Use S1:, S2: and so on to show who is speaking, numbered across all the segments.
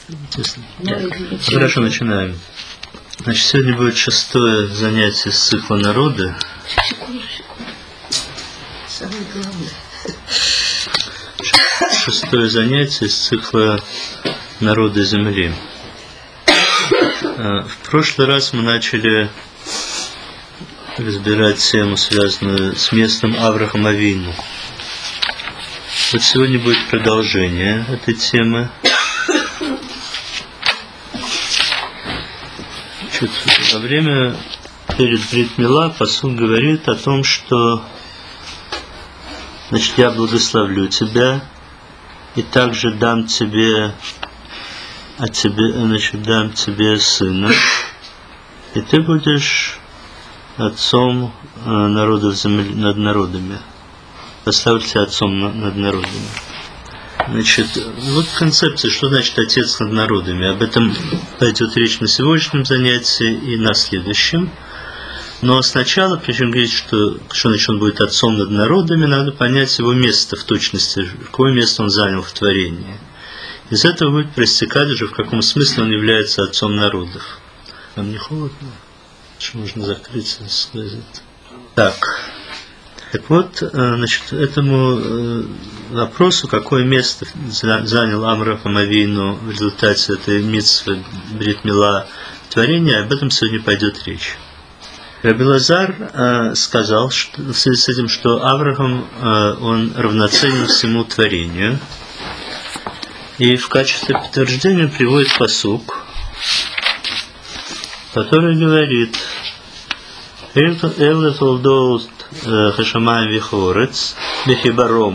S1: Хорошо, начинаем. Значит, сегодня будет 6-е занятие из цикла «Народы».
S2: Самое главное.
S1: 6-е занятие из цикла «Народы Земли». В прошлый раз мы начали разбирать тему, связанную с местом Авраама Авину. Вот сегодня будет продолжение этой темы. Во время перед Брит Мила пасук говорит о том, что, значит, я благословлю тебя и также дам тебе, дам тебе сына, и ты будешь отцом народов земли, над народами. Поставлю тебя отцом над народами. Значит, вот концепция, что значит отец над народами. Об этом пойдет речь на сегодняшнем занятии и на следующем. Но сначала, прежде чем говорить, что значит, он будет отцом над народами, надо понять его место в точности, какое место он занял в творении. Из этого будет проистекать уже, в каком смысле он является отцом народов. Вам не холодно? Что можно закрыться, сказать. Так вот, значит, этому вопросу, какое место занял Авраам Авину в результате этой мицвы Брит Мила творения, об этом сегодня пойдет речь. Раби Лазар сказал что, в связи с этим, что Авраам, он равноценен всему творению, и в качестве подтверждения приводит пасук, который говорит: «Эле толдот хашамаем вихорец бехибаром».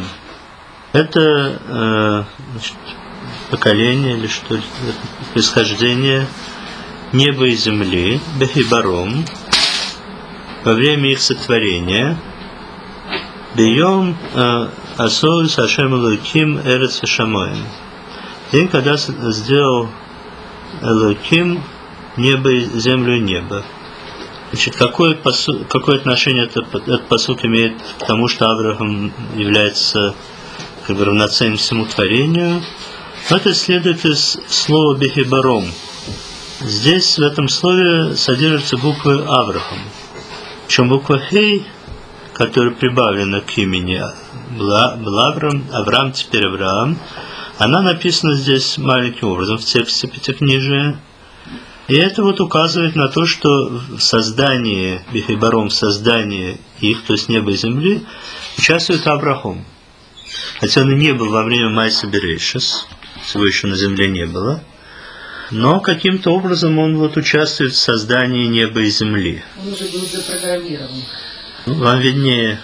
S1: Это значит, поколение или что, происхождение неба и земли бехибаром во время их сотворения. Бьем асоус Хашем Элоким эрец вешамоем. День, когда сделал Элоким небо и землю и небо. Значит, какое отношение этот пасук имеет к тому, что Авраам является как бы равноценным всему творению? Это следует из слова «бехибаром». Здесь в этом слове содержатся буквы Авраам. Причем буква «хей», которая прибавлена к имени, был Авраам, теперь Авраам, она написана здесь маленьким образом в тексте Пятикнижия. И это вот указывает на то, что в создании, бехибаром, в создании их, то есть неба и земли, участвует Авраам. Хотя он и не был во время Майса Берешис, всего еще на земле не было, но каким-то образом он вот участвует в создании неба и земли.
S2: Он уже был запрограммирован.
S1: Вам виднее.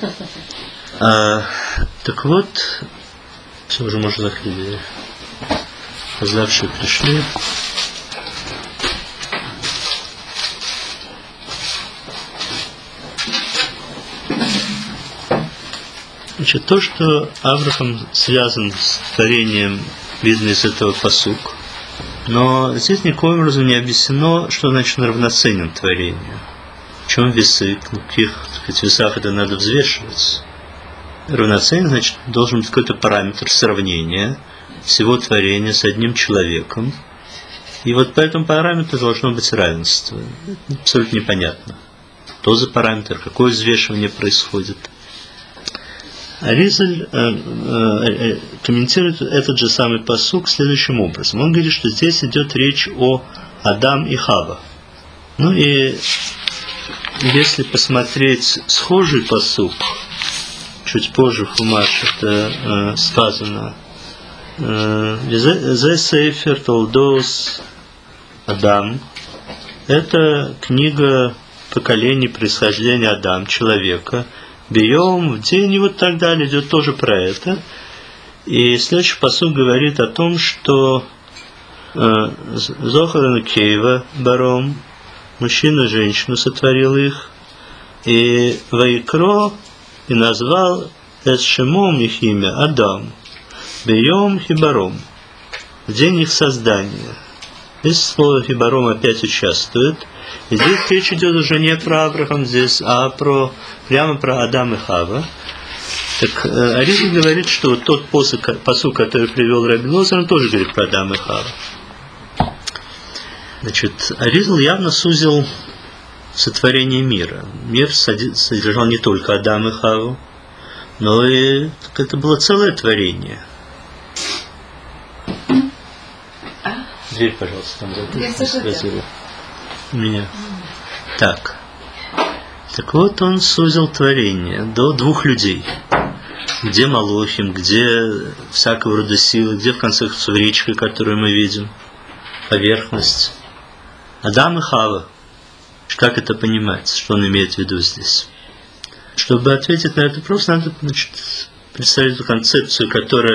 S1: Так вот, все, уже можно закрыть дверь. Опоздавшие пришли. Значит, то, что Авраам связан с творением, видно из этого пасук, но здесь никоим образом не объяснено, что значит равноценен творению. В чем весы, на каких, так сказать, весах это надо взвешивать. Равноценен, значит, должен быть какой-то параметр сравнения всего творения с одним человеком. И вот по этому параметру должно быть равенство. Это абсолютно непонятно. Что за параметр, какое взвешивание происходит. Аризаль комментирует этот же самый пасук следующим образом. Он говорит, что здесь идет речь о Адам и Хава. Ну и если посмотреть схожий пасук, чуть позже в Хумаш это сказано, «Зе сейфер толдос Адам», это книга поколений происхождения Адам, человека, бьем в день и вот так далее, идет тоже про это. И следующий пасук говорит о том, что Зохар и Кейва баром, мужчину и женщину сотворил их, и Ваикро, и назвал Эсшемом их имя Адам, бьем хибаром, в день их создания. Здесь слово хибаром опять участвует. И здесь речь идет уже не про Авраам здесь, а прямо про Адам и Хава. Так Аризал говорит, что вот тот пасук, который привел Раби Лозер, он тоже говорит про Адама и Хаву. Значит, Аризал явно сузил сотворение мира. Мир содержал не только Адама и Хаву, но и это было целое творение. Дверь, пожалуйста, там закрыта. У меня. Так. Так вот, он сузил творение до двух людей. Где Малохим, где всякого рода силы, где, в конце концов, речка, которую мы видим, поверхность. Адам и Хава. Как это понимать? Что он имеет в виду здесь? Чтобы ответить на этот вопрос, надо, значит, представить эту концепцию,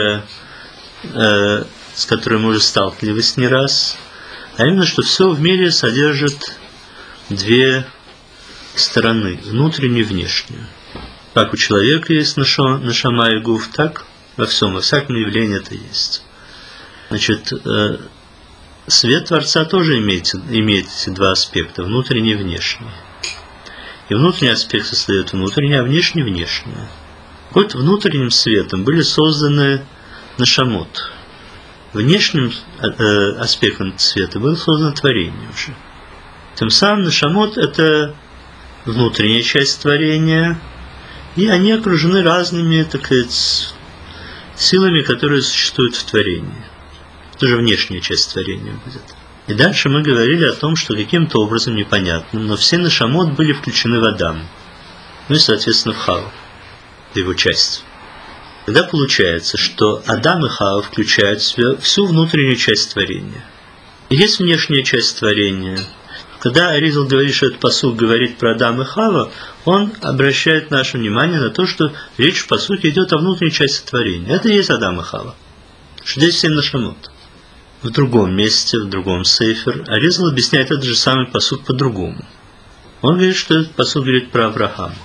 S1: с которой мы уже сталкивались не раз, а именно, что все в мире содержит две стороны, внутреннюю и внешнюю. Как у человека есть нашама и гуф, так во всяком явлении это есть. Значит, свет Творца тоже имеет эти два аспекта, внутренний и внешний. И внутренний аспект состоит внутреннее, а внешний – внешнее. Вот внутренним светом были созданы нашамот. Внешним аспектом света было создано творение уже. Тем самым нашамот – это внутренняя часть творения, и они окружены разными, так сказать, силами, которые существуют в творении. Это уже внешняя часть творения будет. И дальше мы говорили о том, что каким-то образом непонятным, но все нашамот были включены в Адам, ну и, соответственно, в Хаву, в его часть. Тогда получается, что Адам и Хава включают в себя всю внутреннюю часть творения. И есть внешняя часть творения. Когда Аризал говорит, что этот пасук говорит про Адама и Хава, он обращает наше внимание на то, что речь в пасуке идет о внутренней части творения. Это и есть Адам и Хава. Что здесь все нашамот. В другом месте, в другом сейфер, Аризал объясняет этот же самый пасук по-другому. Он говорит, что этот пасук говорит про Авраама.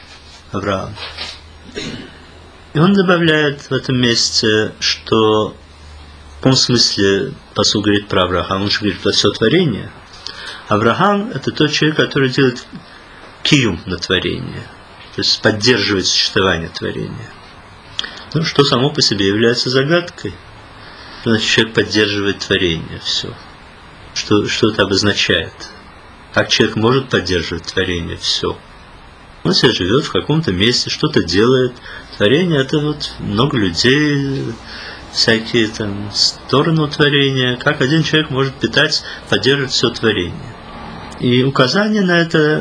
S1: И он добавляет в этом месте, что в каком смысле пасук говорит про Авраама, он же говорит про все творение. Авраам – это тот человек, который делает киюм на творение, то есть поддерживает существование творения. Ну, что само по себе является загадкой. Значит, человек поддерживает творение, все. Что это обозначает? Как человек может поддерживать творение, все? Он себе живет в каком-то месте, что-то делает. Творение – это вот много людей, всякие там стороны творения. Как один человек может питать, поддерживать все творение. И указание на это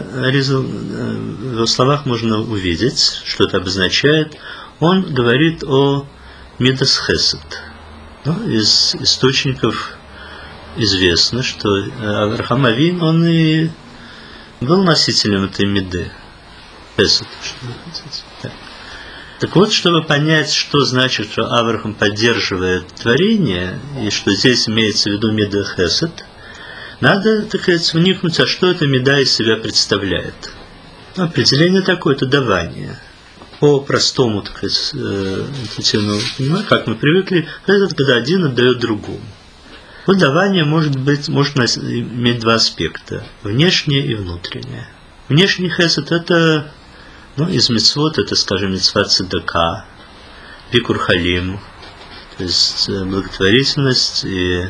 S1: в его словах можно увидеть, что это обозначает. Он говорит о мидас хесед. Из источников известно, что Авраам Авин, он и был носителем этой миды. Хесед, что вы хотите. Так вот, чтобы понять, что значит, что Авраам поддерживает творение, и что здесь имеется в виду мида хесед, надо, так сказать, вникнуть, а что эта мида из себя представляет. Определение такое – это давание. По-простому, так сказать, как мы привыкли, это когда один отдает другому. Вот давание может иметь два аспекта – внешнее и внутреннее. Внешний хесед – это, из мицвот, это, скажем, мицват цедака, бикур халим, то есть благотворительность и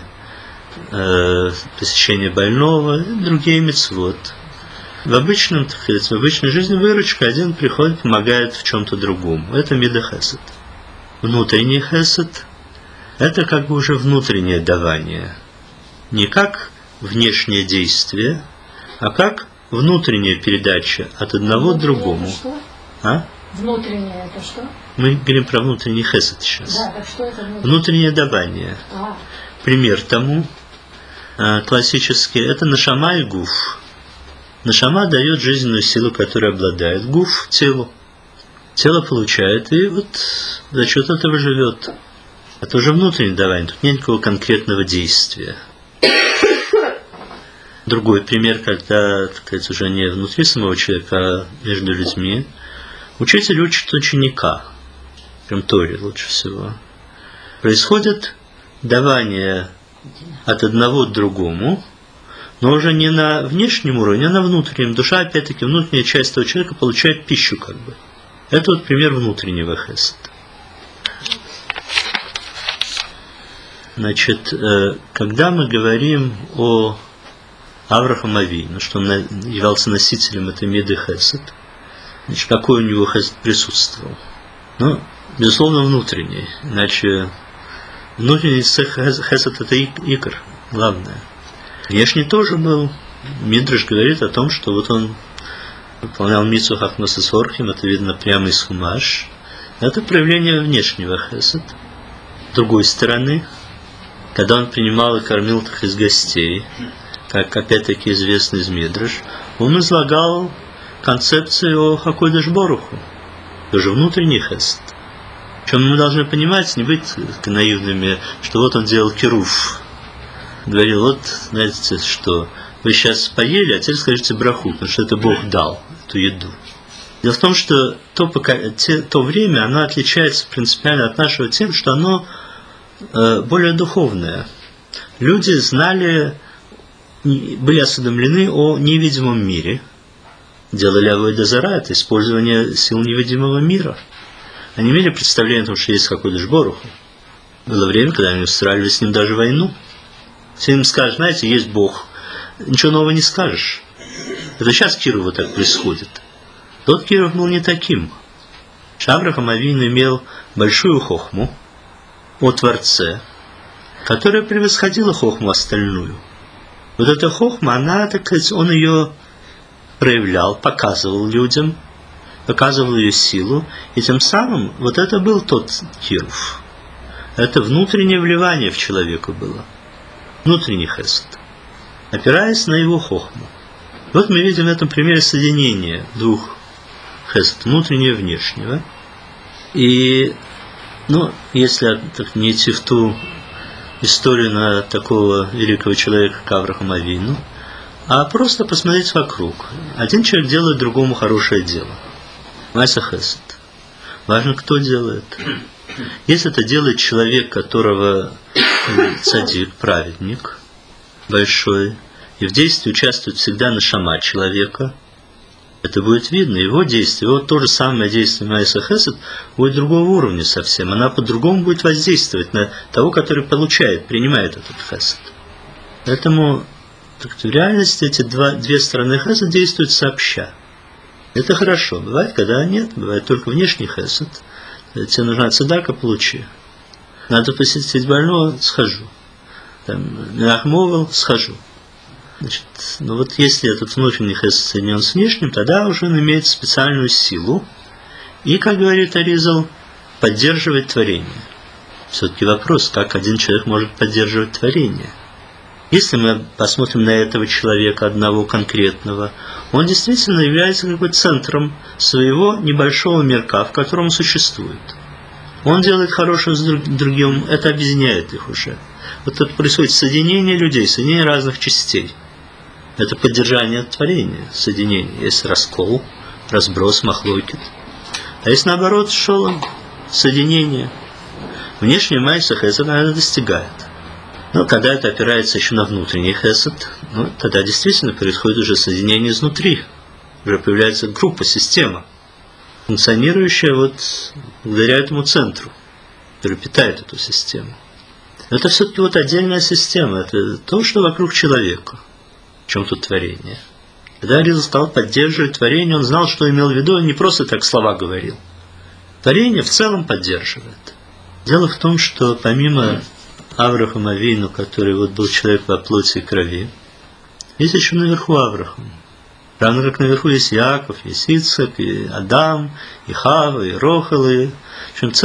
S1: посещение больного, и другие мицвот. В обычной жизни выручка, один приходит, помогает в чем-то другому. Это мида хесед. Внутренний хесед – это как бы уже внутреннее давание. Не как внешнее действие, а как внутренняя передача от одного к другому.
S2: Что?
S1: А?
S2: Внутреннее это что?
S1: Мы говорим про внутренний хесед сейчас.
S2: Да, так что это
S1: внутреннее давание. Пример тому классический – это нашама и гуф. Нашама дает жизненную силу, которой обладает. Гуф – телу. Тело получает, и вот за счет этого живет. Это уже внутреннее давание, тут нет никакого конкретного действия. Другой пример, когда, так сказать, уже не внутри самого человека, а между людьми. Учитель учит ученика, прям Торе лучше всего. Происходит давание от одного к другому, но уже не на внешнем уровне, а на внутреннем. Душа, опять-таки, внутренняя часть этого человека получает пищу, как бы. Это вот пример внутреннего хесед. Значит, когда мы говорим о Авраам Авину, что он являлся носителем этой миды хесед, значит, какой у него хесед присутствовал? Ну, безусловно, внутренний. Иначе внутренний хесед – это икр, главное. Внешний тоже был. Мидраш говорит о том, что вот он выполнял мицву хахмас исорхим, это видно прямо из хумаш. Это проявление внешнего хесед. С другой стороны, когда он принимал и кормил их из гостей, как опять-таки известно из Мидраш, он излагал концепцию о Хакодеш Боруху, тоже внутренний хесед. Причем мы должны понимать, не быть наивными, что вот он делал кируф. Говорил, вот, знаете, что вы сейчас поели, а теперь скажите браху, потому что это Бог дал, эту еду. Дело в том, что то время, оно отличается принципиально от нашего тем, что оно более духовное. Люди знали, были осведомлены о невидимом мире, делали авойда зара, это использование сил невидимого мира. Они имели представление о том, что есть Хакодеш Боруху. Было время, когда они устраивали с ним даже войну. Все им скажут, знаете, есть Бог, ничего нового не скажешь. Это сейчас Киров вот так происходит. Тот Киров был не таким. Авраам Авину имел большую хохму о Творце, которая превосходила хохму остальную. Вот эта хохма, она, так сказать, он ее проявлял, показывал людям, показывал ее силу, и тем самым вот это был тот Киров. Это внутреннее вливание в человека было. Внутренний хесед, опираясь на его хохму. Вот мы видим в этом примере соединение двух хесед, внутреннего и внешнего. И, если так не идти в ту историю на такого великого человека, как Авраам Авину, а просто посмотреть вокруг. Один человек делает другому хорошее дело. Майса хесед. Важно, кто делает. Если это делает человек, которого цадик, праведник, большой, и в действии участвует всегда нешама человека, это будет видно. Его действие, вот то же самое действие Майса хесед будет другого уровня совсем. Она по-другому будет воздействовать на того, который получает, принимает этот хесед. Поэтому в реальности эти две стороны хесед действуют сообща. Это хорошо. Бывает, когда нет, бывает только внешний хесед. Тебе нужна цедака, получи. Надо посетить больного, схожу. Нахмовал, схожу. Значит, вот если этот внутренний хесед соединен с внешним, тогда уже он имеет специальную силу и, как говорит Аризал, поддерживает творение. Все-таки вопрос, как один человек может поддерживать творение. Если мы посмотрим на этого человека, одного конкретного, он действительно является как бы центром своего небольшого мирка, в котором он существует. Он делает хорошее с другим, это объединяет их уже. Вот тут происходит соединение людей, соединение разных частей. Это поддержание творения, соединение. Есть раскол, разброс, махлокит. А есть наоборот шолом, соединение. Внешний майса хесед она достигает. Но когда это опирается еще на внутренний хесед, тогда действительно происходит уже соединение изнутри. Уже появляется группа, система, функционирующая вот благодаря этому центру, который питает эту систему. Но это все-таки вот отдельная система. Это то, что вокруг человека. В чем тут творение? Когда Аризал стал поддерживать творение, он знал, что имел в виду, он не просто так слова говорил. Творение в целом поддерживает. Дело в том, что помимо Авраама Авину, который вот был человек во плоти и крови, есть еще наверху Авраам. Равно как наверху есть Яков, есть Ицхак, и Адам, и Хава, и Рохал, и в общем,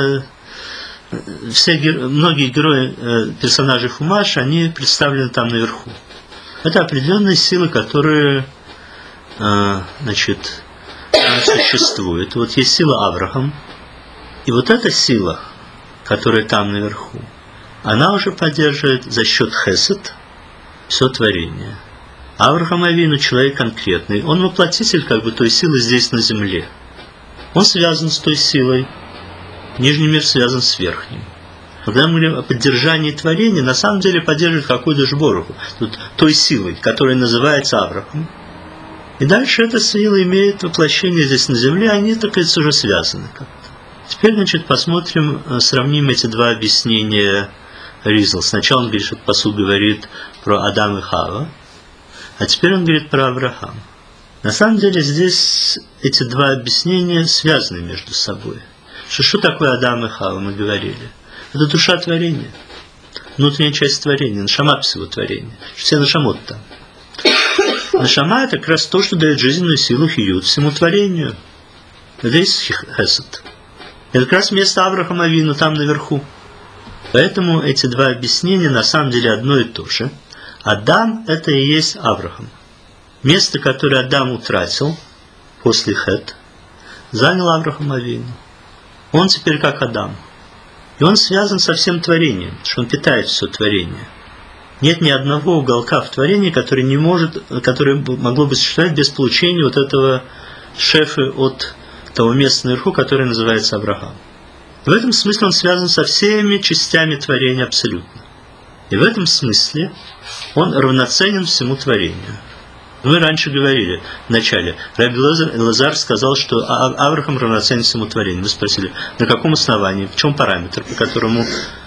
S1: многие герои, персонажи Хумаша, они представлены там наверху. Это определенные силы, которые существуют. Вот есть сила Авраам, и вот эта сила, которая там наверху, она уже поддерживает за счет хесед все творение. Авраам Авину человек конкретный, он воплотитель как бы той силы здесь на земле. Он связан с той силой, нижний мир связан с верхним. Когда мы говорим о поддержании творения, на самом деле поддерживает Хакодеш Боруху, той силой, которая называется Авраам. И дальше эта сила имеет воплощение здесь на земле, они, так сказать, уже связаны как-то. Теперь, значит, посмотрим, сравним эти два объяснения Ризл. Сначала он говорит, что пасук говорит про Адама и Хава, а теперь он говорит про Авраама. На самом деле здесь эти два объяснения связаны между собой. Что такое Адам и Хава, мы говорили? Это душа творения, внутренняя часть творения, нашама всего творения. Все нашамот там. Нашама – это как раз то, что дает жизненную силу хиют всему творению. Это есть хесед. Это как раз место Авраама Авину там наверху. Поэтому эти два объяснения на самом деле одно и то же. Адам – это и есть Авраам. Место, которое Адам утратил после хет, занял Авраам Авину. Он теперь как Адам. И он связан со всем творением, потому что он питает все творение. Нет ни одного уголка в творении, который могло бы существовать без получения вот этого шефы от того места наверху, которое называется Авраам. В этом смысле он связан со всеми частями творения абсолютно. И в этом смысле он равноценен всему творению. Мы раньше говорили в начале, Раби Лазар сказал, что Авраам равноценен всему творению. Вы спросили, на каком основании, в чем параметр, по которому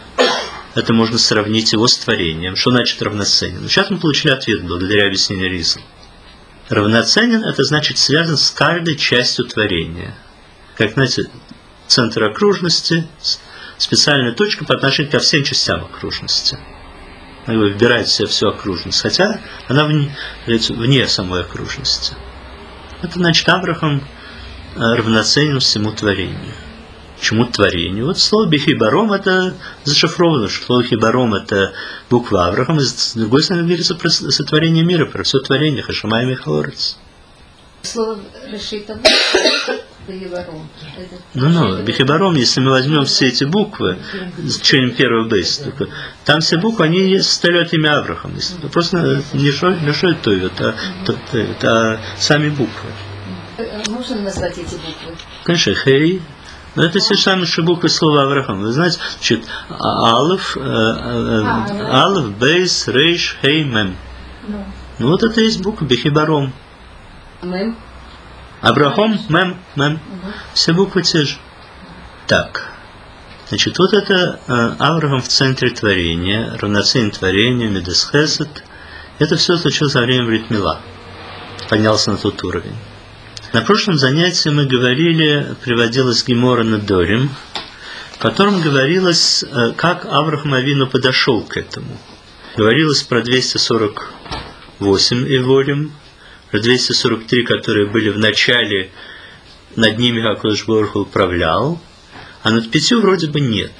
S1: это можно сравнить его с творением, что значит равноценен. Сейчас мы получили ответ благодаря объяснению Ризла. Равноценен – это значит связан с каждой частью творения. Как, знаете, центр окружности, специальная точка по отношению ко всем частям окружности. Она выбирает в себя всю окружность, хотя она вне самой окружности. Это значит, Авраам равноценен всему творению. Чему творению? Вот слово Бехибаром это зашифровано, что слово Хибаром это буква Авраам, и с другой стороны говорится про сотворение мира, про все творение, Хашамай Михаорец.
S2: Слово Решита Бехибаром.
S1: Бехибаром, если мы возьмем все эти буквы, что-нибудь первого бейса, там все буквы, они составляют имя Авраам. Просто не шой тойвет, а сами буквы.
S2: Можно назвать эти буквы?
S1: Конечно, хей. Но это те же самые же буквы слова Авраам. Вы знаете, значит, Алеф, Бейс, Рейш, Хей, Мем. Ну вот это и есть буква Бехибаром.
S2: Мем.
S1: Абрахам, Мем. Все буквы те же. Так. Значит, вот это Авраам в центре творения, равноценен творению, Медес Хесед. Это все случилось во время Брит Мила. Поднялся на тот уровень. На прошлом занятии мы говорили, приводилась Гемора Недорим, в котором говорилось, как Авраам Авину подошел к этому. Говорилось про 248 Эворим, про 243, которые были в начале, над ними ха-Кодеш Борух Ху управлял, а над 5 вроде бы нет.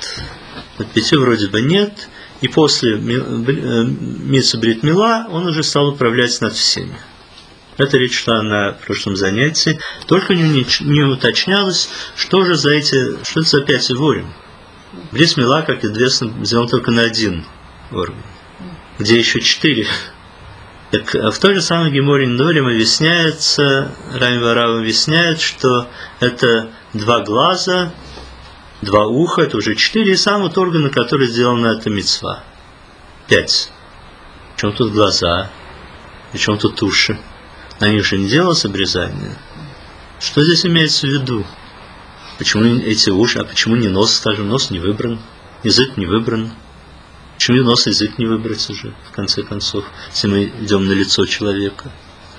S1: И после Мицу Брит Мила он уже стал управлять над всеми. Это речь шла на прошлом занятии. Только не уточнялось, что это за 5 Эворим. Брит Мила, как известно, взял только на 1 уровень, где еще 4. Так, в той же самой Геморе Недорим объясняется, Рами Варав объясняет, что это 2 глаза, 2 уха, это уже 4, и сам вот орган, на который сделана эта мицва. 5. Причем тут глаза, причем тут уши. На них же не делалось обрезание. Что здесь имеется в виду? Почему эти уши, а почему не нос, скажем, нос не выбран, язык не выбран? Почему нос и язык не выбрать уже, в конце концов, если мы идем на лицо человека?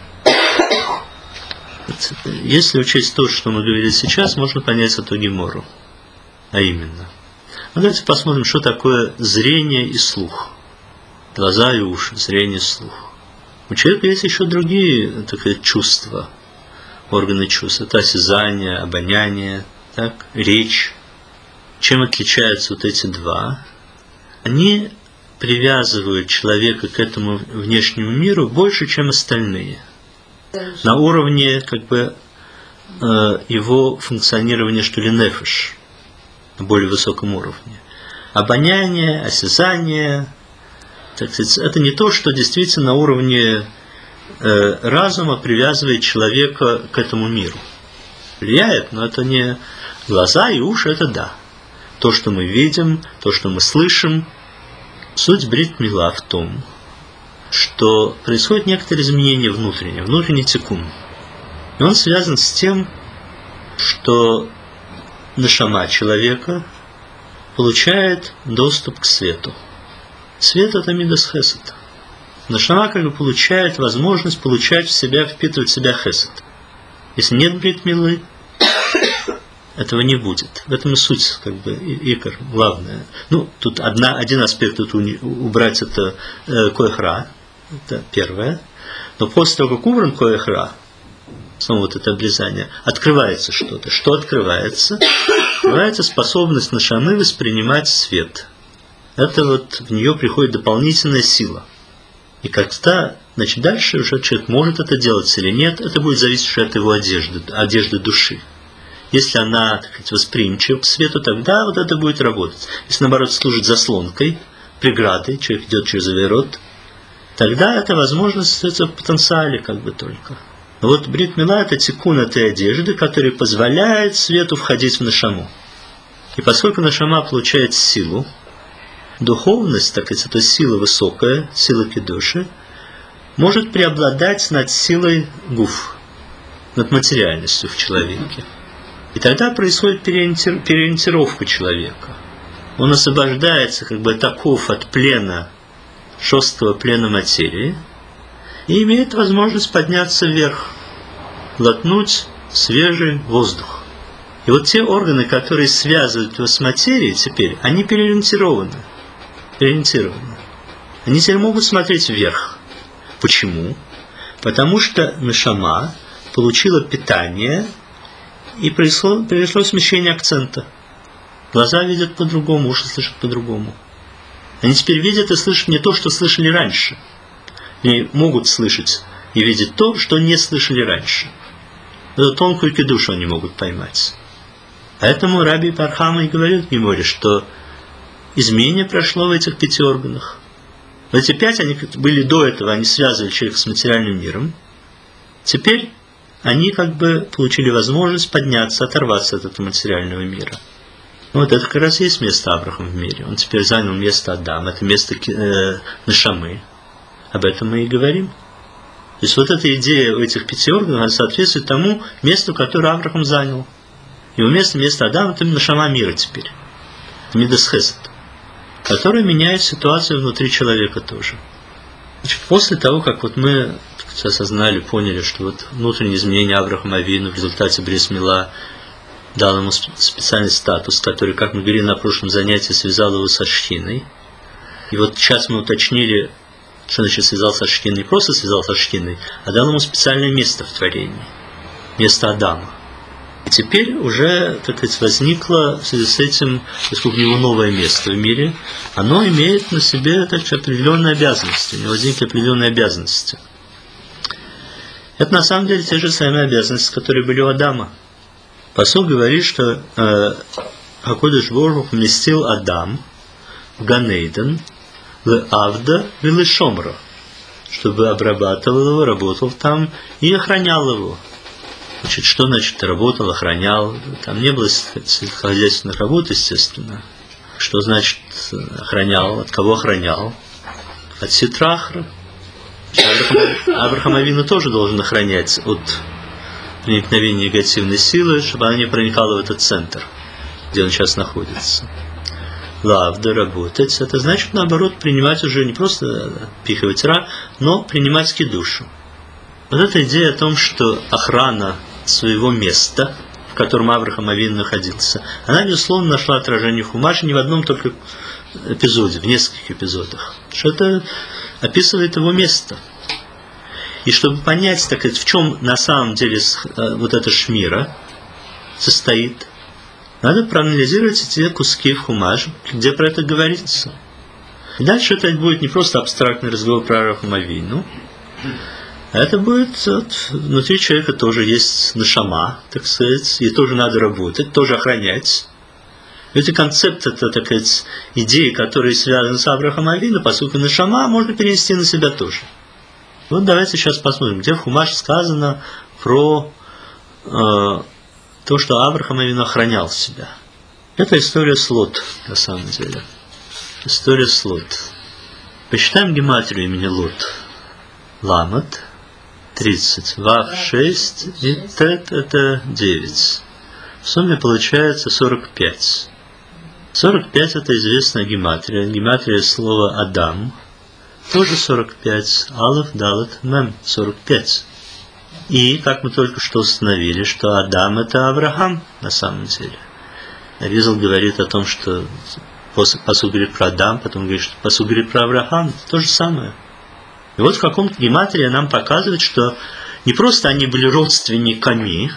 S1: Если учесть то, что мы говорили сейчас, можно понять эту гемору. А именно. Давайте посмотрим, что такое зрение и слух. Глаза и уши, зрение и слух. У человека есть еще другие чувства, органы чувств. Это осязание, обоняние, так, речь. Чем отличаются вот эти два? Они привязывают человека к этому внешнему миру больше, чем остальные. На уровне его функционирования, что ли, нефеш, на более высоком уровне. Обоняние, осязание, так сказать, это не то, что действительно на уровне разума привязывает человека к этому миру. Влияет, но это не глаза и уши, это да. То, что мы видим, то, что мы слышим. Суть Брит Мила в том, что происходит некоторые изменения внутренние, внутренний тикун. И он связан с тем, что нешама человека получает доступ к свету. Свет – это мидас хесед. Нешама как бы получает возможность получать в себя, впитывать в себя хесед. Если нет брит милы, этого не будет. В этом и суть, как бы, икор, главное. Ну, тут один аспект тут убрать – это коэхра, это первое. Но после того, как убран коэхра, снова вот это обрезание, открывается что-то. Что открывается? Открывается способность нешамы воспринимать свет. Это вот в нее приходит дополнительная сила. И когда, значит, дальше уже человек может это делать или нет, это будет зависеть от его одежды души. Если она, так сказать, восприимчива к свету, тогда вот это будет работать. Если, наоборот, служит заслонкой, преградой, человек идет через аверот, тогда это возможность остается в потенциале как бы только. Но вот брит мила – это тикун этой одежды, который позволяет свету входить в нешаму. И поскольку нешама получает силу, духовность, так сказать, это сила высокая, сила кидуши, может преобладать над силой гуф, над материальностью в человеке. И тогда происходит переориентировка человека. Он освобождается как бы таков от плена, жесткого плена материи, и имеет возможность подняться вверх, глотнуть свежий воздух. И вот те органы, которые связывают его с материей теперь, они переориентированы. Они теперь могут смотреть вверх. Почему? Потому что нешама получила питание, и произошло смещение акцента. Глаза видят по-другому, уши слышат по-другому. Они теперь видят и слышат не то, что слышали раньше. Они могут слышать и видеть то, что не слышали раньше. Эту тонкую кидушу они могут поймать. Поэтому Раби Пархама и говорит в Геморе, что изменение прошло в этих 5 органах. Но эти 5, они были до этого, они связывали человека с материальным миром. Теперь они как бы получили возможность подняться, оторваться от этого материального мира. Вот это как раз и есть место Авраама в мире. Он теперь занял место Адама, это место нешамы. Об этом мы и говорим. То есть вот эта идея этих 5 органов соответствует тому месту, которое Авраам занял. Его место Адама – это нешама мира теперь. Мидас хесед, который меняет ситуацию внутри человека тоже. Значит, после того, как вот мы осознали, поняли, что вот внутреннее изменение Авраама Авину в результате брис мила дал ему специальный статус, который, как мы говорили на прошлом занятии, связал его со шхиной. И вот сейчас мы уточнили, что значит связал со шхиной, не просто связал со шхиной, а дал ему специальное место в творении, место Адама. И теперь уже, так сказать, возникло в связи с этим, поскольку у него новое место в мире, оно имеет на себе, так сказать, определенные обязанности, у него возникли определенные обязанности. Это на самом деле те же самые обязанности, которые были у Адама. Пасук говорит, что Акодыш Борох поместил Адам в Ганейден ле-авда виле-шомра, чтобы обрабатывал его, работал там и охранял его. Значит, что значит работал, охранял? Там не было сельскохозяйственных работ, естественно. Что значит охранял? От кого охранял? От Ситрахра. Авраам Авину тоже должен охранять от проникновения негативной силы, чтобы она не проникала в этот центр, где он сейчас находится. Лавда, работать, это значит, наоборот, принимать уже не просто пихивать ра, но принимать кидушу. Вот эта идея о том, что охрана своего места, в котором Авраам Авину находился, она, безусловно, нашла отражение в Хумаше не в одном только эпизоде, в нескольких эпизодах. Что это описывает его место. И чтобы понять, так сказать, в чем на самом деле вот эта шмира состоит, надо проанализировать эти куски в Хумаше, где про это говорится. И дальше это будет не просто абстрактный разговор про Авраама Авину, а это будет вот, внутри человека тоже есть нешама, так сказать, и тоже надо работать, тоже охранять. Эти концепты, это, так сказать, идеи, которые связаны с Авраамом Авину, поскольку нешама можно перенести на себя тоже. Вот давайте сейчас посмотрим, где в Хумаше сказано про то, что Авраам Авину охранял себя. Это история с Лот, на самом деле. История с Лот. Посчитаем гематрию имени Лот. ламат 30, вав 6 и тет это 9. В сумме получается 45. 45 это известная гематрия. Гематрия слова Адам тоже 45. Алеф, Далет, Мем 45. И, как мы только что установили, что Адам это Авраам на самом деле. Аризал говорит о том, что пасук говорит про Адам, потом говорит, что пасук говорит про Авраам. То же самое. И вот в каком-то гематрии нам показывает, что не просто они были родственниками,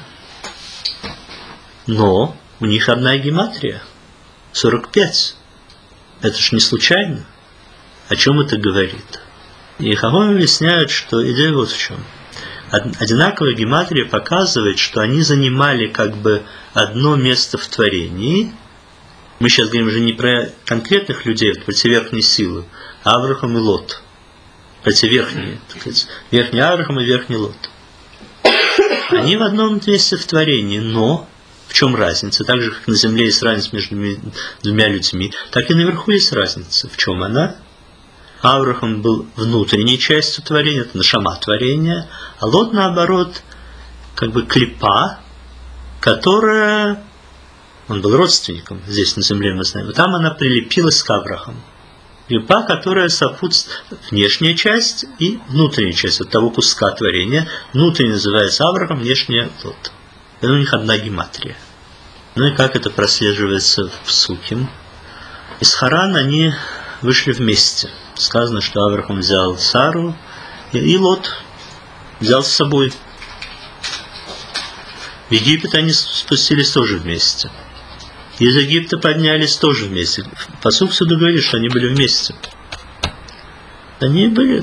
S1: но у них одна гематрия. 45. Это ж не случайно. О чем это говорит? И Хахамим объясняют, что идея вот в чем. Одинаковая гематрия показывает, что они занимали как бы одно место в творении. Мы сейчас говорим уже не про конкретных людей, противерхней силы, а Авраам и Лот. Противерхние, так сказать, верхний Авраам и верхний Лот. Они в одном месте в творении, но в чем разница? Так же, как на земле есть разница между двумя людьми, так и наверху есть разница. В чем она? Авраам был внутренней частью творения, это нашама творения, а Лот, наоборот, как бы клипа, которая... Он был родственником, здесь на земле мы знаем. Там она прилепилась к Аврааму. Клипа, которая сопутствует внешняя часть и внутренняя часть от того куска творения. Внутренняя называется Авраам, внешняя Лот. Это у них одна гематрия. Ну и как это прослеживается в Псуким? Из Харана они вышли вместе. Сказано, что Авраам взял Сару, и Лот взял с собой. В Египет они спустились тоже вместе. Из Египта поднялись тоже вместе. Пасук сюда говорит, что они были вместе. Они были,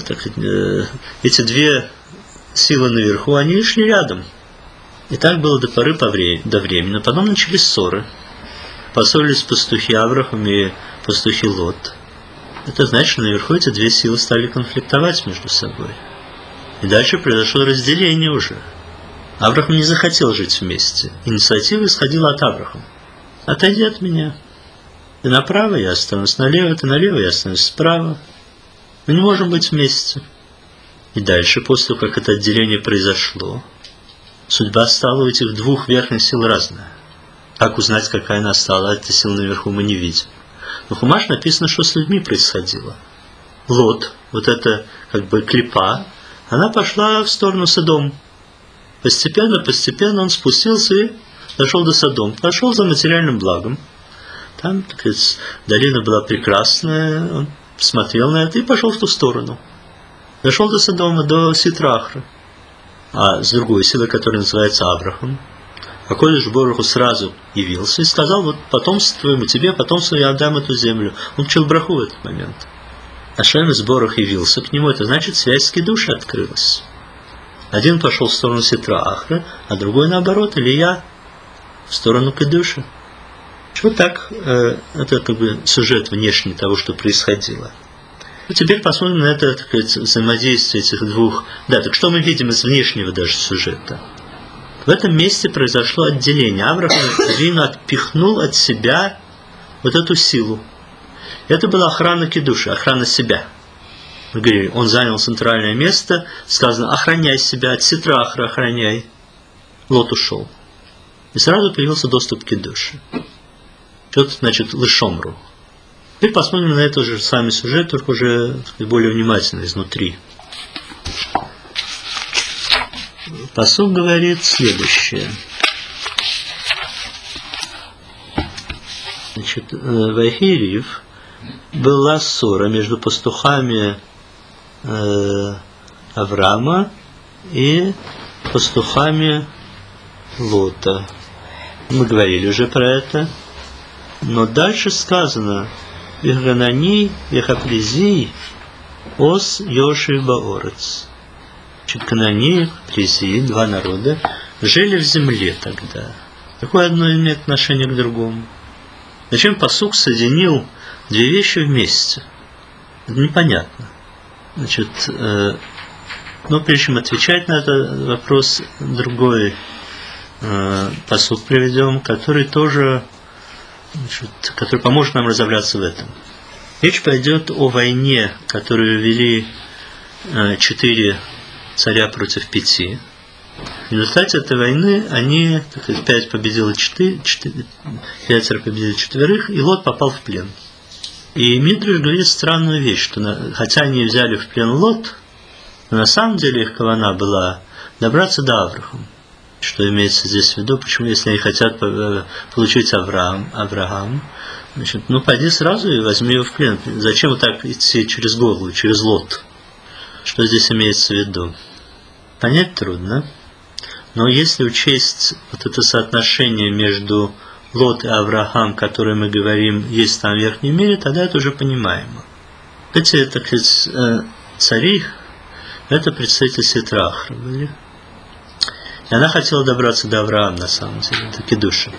S1: эти две силы наверху, они шли рядом. И так было до поры до времени. Потом начались ссоры. Поссорились пастухи Авраам и пастухи Лот. Это значит, что наверху эти две силы стали конфликтовать между собой. И дальше произошло разделение уже. Авраам не захотел жить вместе. Инициатива исходила от Авраама. Отойди от меня. Ты направо, я останусь налево, ты налево, я останусь справа. Мы не можем быть вместе. И дальше, после того, как это отделение произошло, судьба стала у этих двух верхних сил разная. Как узнать, какая она стала, эта сила наверху мы не видим. Но в Хумаш написано, что с людьми происходило. Лот, вот эта как бы клипа, она пошла в сторону Содом. Постепенно он спустился и дошел до Содом. Пошел за материальным благом. Там, так сказать, долина была прекрасная, он смотрел на это и пошел в ту сторону. Дошел до Содома, до Ситрахра. А с другой силой, которая называется Авраам, Акодыш Боруху сразу явился и сказал: вот потомство твоему, тебе потомство я отдам эту землю. Он учил браху в этот момент. Ашем из Борух явился к нему, это значит, связь с Кидушей открылась. Один пошел в сторону Ситра-Ахра, а другой наоборот, Илья, в сторону Кидуши. Вот так, это как бы сюжет внешний того, что происходило. И теперь посмотрим на это, так сказать, взаимодействие этих двух. Да, так что мы видим из внешнего даже сюжета? В этом месте произошло отделение. Авраам Авину отпихнул от себя вот эту силу. Это была охрана Кидуши, охрана себя. Мы говорили, он занял центральное место, сказано: охраняй себя, от Ситрахра охраняй. Лот ушел. И сразу появился доступ к Кидуши. Что это значит лышомру? Теперь посмотрим на этот же самый сюжет, только уже более внимательно, изнутри. Пасук говорит следующее. Значит, в Ахирив была ссора между пастухами Авраама и пастухами Лота. Мы говорили уже про это. Но дальше сказано: «Вехганани, вехаплези, ос йоши баорец». Значит, Канани, Плези, два народа, жили в земле тогда. Какое одно имеет отношение к другому? Зачем пасук соединил две вещи вместе? Это непонятно. Значит, прежде чем отвечать на этот вопрос, другой пасук приведем, который тоже, который поможет нам разобраться в этом. Речь пойдет о войне, которую вели 4 царя против 5. В результате этой войны они, так сказать, 5 победило 4, 5 победили 4, и Лот попал в плен. И Мидраш говорит странную вещь, что хотя они взяли в плен Лот, но на самом деле их кавана была добраться до Аврахама. Что имеется здесь в виду? Почему, если они хотят получить Авраам, значит, пойди сразу и возьми его в плен. Зачем вот так идти через голову, через Лот? Что здесь имеется в виду? Понять трудно, но если учесть вот это соотношение между Лот и Авраам, которое мы говорим, есть там в верхнем мире, тогда это уже понимаемо. Эти, так сказать, цари, это представители Ситра Ахра были. И она хотела добраться до Авраама, на самом деле, до Кидуша.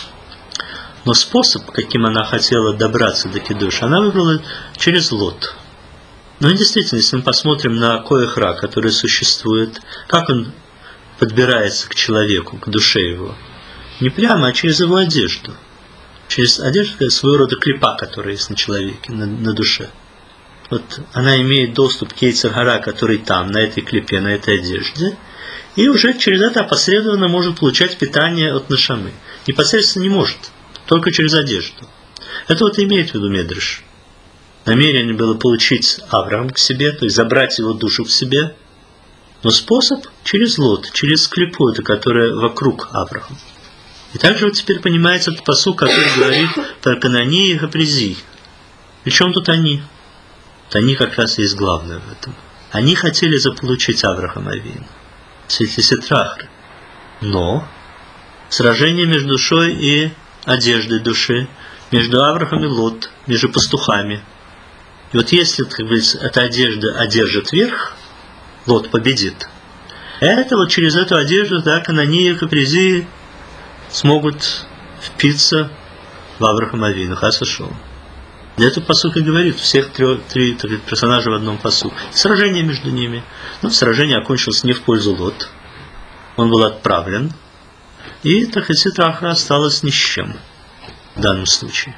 S1: Но способ, каким она хотела добраться до Кидуша, она выбрала через Лот. Но действительно, если мы посмотрим на Коэх-Ра, который существует, как он подбирается к человеку, к душе его, не прямо, а через его одежду. Через одежду, своего рода клипа, которая есть на человеке, на душе. Вот она имеет доступ к Йецер-Гара, который там, на этой клипе, на этой одежде, и уже через это опосредованно может получать питание от Нешамы. Непосредственно не может, только через одежду. Это вот имеет в виду Мидраш. Намерение было получить Авраам к себе, то есть забрать его душу к себе, но способ через Лот, через клипу, это которая вокруг Авраама. И также вот теперь понимается этот пасук, который говорит про Канани и Гапризи. Причем тут они? Вот они как раз и есть главное в этом. Они хотели заполучить Авраама Авину, святитель Ситра-Ахра. Но сражение между душой и одеждой души, между Авраамом и Лот, между пастухами. И вот если, как говорится, эта одежда одержит верх, Лот победит. Это вот через эту одежду, да, Канани и Гапризи смогут впиться в Авраама Авину, хас вышел. Для этого пасук и говорит, всех три персонажа в одном пасуке. Сражение между ними. Но сражение окончилось не в пользу Лот. Он был отправлен. И, так сказать, Ситра-Ахра осталась ни с чем в данном случае.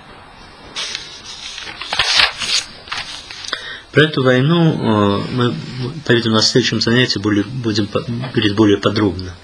S1: Про эту войну мы, по-видимому, на следующем занятии будем говорить более подробно.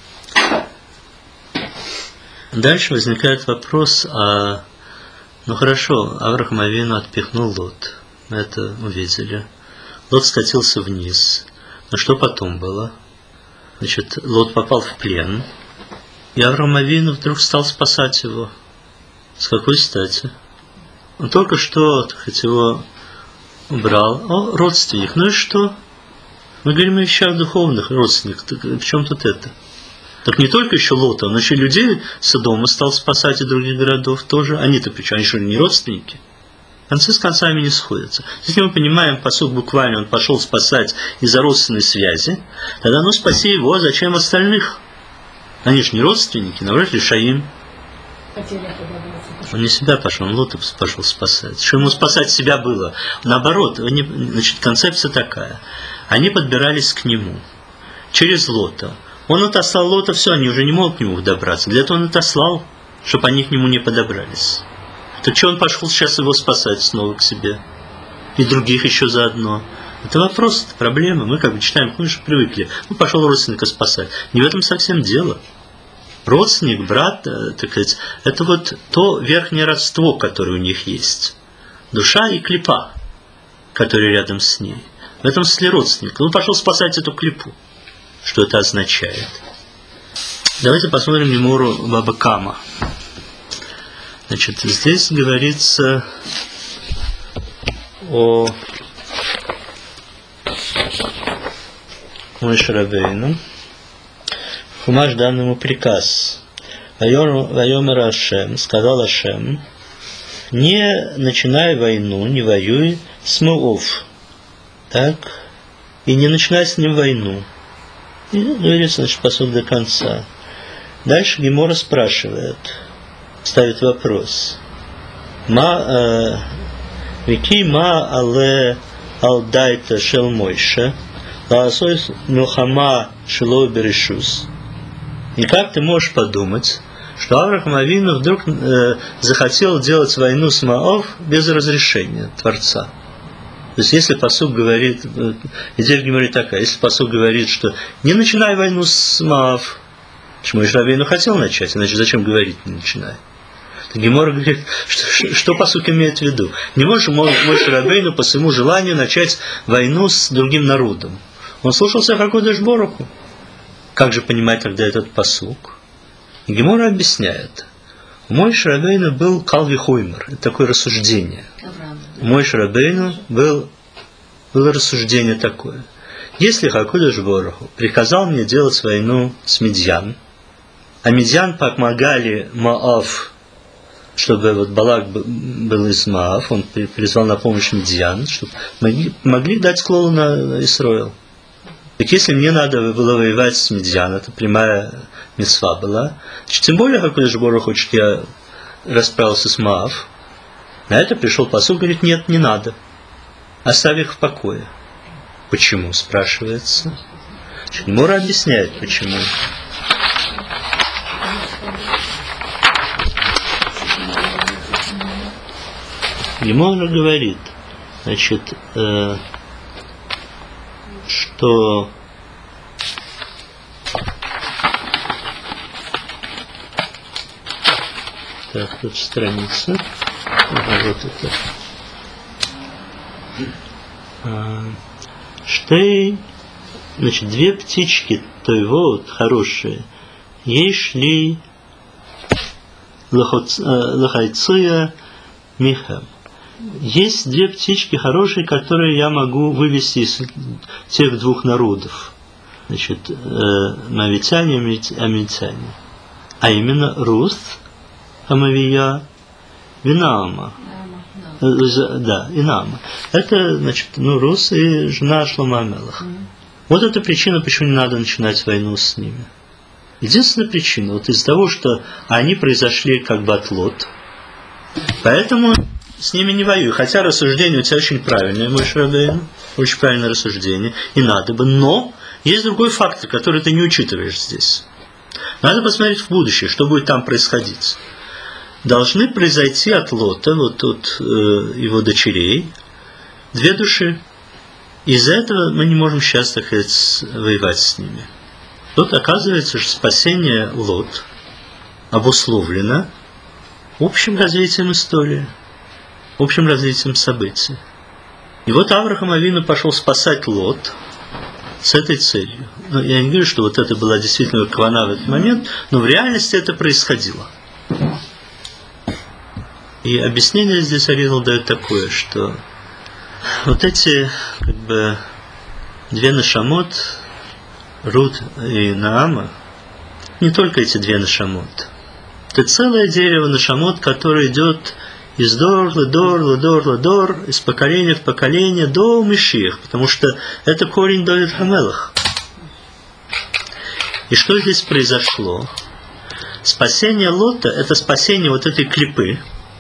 S1: Дальше возникает вопрос, ну хорошо, Авраам Авину отпихнул Лот, мы это увидели. Лот скатился вниз. Но что потом было? Значит, Лот попал в плен, и Авраам Авину вдруг стал спасать его. С какой стати? Он только что, так сказать, его убрал. О, родственник, ну и что? Мы говорим о вещах духовных, родственников, в чем тут это? Так не только еще Лота, но еще людей Содома стал спасать и других городов тоже. Они-то причем, они что, не родственники? Концы с концами не сходятся. Если мы понимаем, пасук буквально, он пошел спасать из-за родственной связи, тогда ну спаси его, зачем остальных? Они же не родственники, наоборот, Лишаим. Он не себя пошел, он Лота пошел спасать. Что ему спасать себя было? Наоборот, значит, концепция такая. Они подбирались к нему через Лота. Он отослал Лота, все, они уже не могут к нему добраться. Для этого он отослал, чтобы они к нему не подобрались. Так что он пошел сейчас его спасать снова к себе? И других еще заодно. Это вопрос, это проблема. Мы как бы читаем, мы же привыкли. Ну, пошел родственника спасать. Не в этом совсем дело. Родственник, брат, так сказать, это вот то верхнее родство, которое у них есть. Душа и клипа, которые рядом с ней. В этом смысле родственник. Он пошел спасать эту клипу. Что это означает? Давайте посмотрим Мемору Баба Кама. Значит, здесь говорится о Моше Рабейну. Хумаш дан ему приказ. Вайомер Ашем, сказал Ашем, не начинай войну, не воюй с Моав. Так? И не начинай с ним войну. И говорится, значит, пасук до конца. Дальше Гемора спрашивает, ставит вопрос. Вики ма але алдайта шел Мойше, лаасой милхама шело берешус. И как ты можешь подумать, что Авраам Авину вдруг захотел делать войну с Моав без разрешения Творца? То есть, если пасук говорит, идея в Гемаре такая, если пасук говорит, что не начинай войну с Моав, Мойше Рабейну хотел начать, иначе зачем говорить не начинай? Гемара говорит, что пасук имеет в виду? Не может Мойше Рабейну по своему желанию начать войну с другим народом. Он слушался Хакодеш Боруху. Как же понимать тогда этот пасук? И Гемара объясняет. У Мойше Рабейну был калви хоймер, это такое рассуждение. У Мойше Рабейну было рассуждение такое. Если Хакодеш Боруху приказал мне делать войну с Медьян, а Медьян помогали Моав, чтобы вот Балак был из Моав, он призвал на помощь Медьян, чтобы могли дать склону на Исроил. Так если мне надо было воевать с Медьян, это прямая мицва была, тем более Хакодеш Борух хочет, я расправился с Моав. На это пришел пасук, говорит, нет, не надо. Оставь их в покое. Почему, спрашивается. Гемара объясняет, почему. Гемара говорит, значит, что так, тут страница. Вот это. Что, значит, две птички, то его вот, хорошие, ей шли лохайцуя михам. Есть две птички хорошие, которые я могу вывести из тех двух народов. Значит, моавитяне и амитяне. А именно Рут, Амавия, Винаама. Да, и Наама. Это, значит, Рус и жена Шломо ха-Мелеха. Вот эта причина, почему не надо начинать войну с ними. Единственная причина, вот из-за того, что они произошли как бы от Лот, поэтому с ними не воюю. Хотя рассуждение у тебя очень правильное, Мойше Рабейну, очень правильное рассуждение, и надо бы, но есть другой фактор, который ты не учитываешь здесь. Надо посмотреть в будущее, что будет там происходить. Должны произойти от Лота, вот от его дочерей, две души. Из-за этого мы не можем сейчас, так сказать, воевать с ними. Тут оказывается, что спасение Лот обусловлено общим развитием истории, общим развитием событий. И вот Авраам Авину пошел спасать Лот с этой целью. Но я не говорю, что вот это была действительно кавана в этот момент, но в реальности это происходило. И объяснение здесь Аризал дает такое, что вот эти как бы две нешамот, Рут и Наама, не только эти две нешамот. Это целое дерево нешамот, которое идет из дор, из поколения в поколение до Машиах, потому что это корень Довид ха-Мелех. И что здесь произошло? Спасение Лота – это спасение вот этой клипы,